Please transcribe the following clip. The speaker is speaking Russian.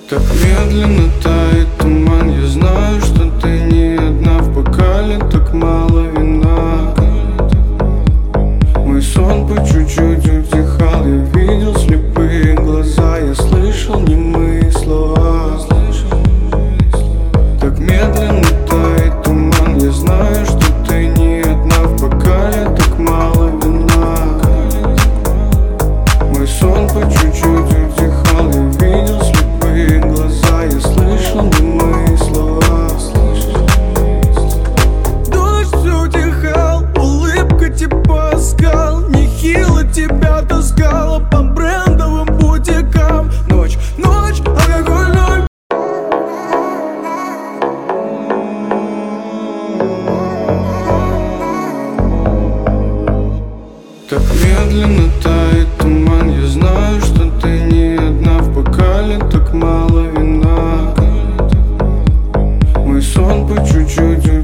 Так медленно тает туман. Я знаю, что ты не одна. В бокале так мало вина. Мой сон по чуть-чуть утихал. Я видел слепые глаза. Я слышал немые слова. Так медленно тает туман. Я знаю, что ты не одна. В бокале так мало вина. Мой сон по чуть-чуть утихал. Я видел слепые глаза. Я слышал немые слова. Дождь все утихал, улыбка типа скал. Нехило тебя таскала по брендовым бутикам. Ночь, алкогольной. Так медленно тает туман. Я знаю, что ты не одна. В бокале так мало вина. Мой сон по чуть-чуть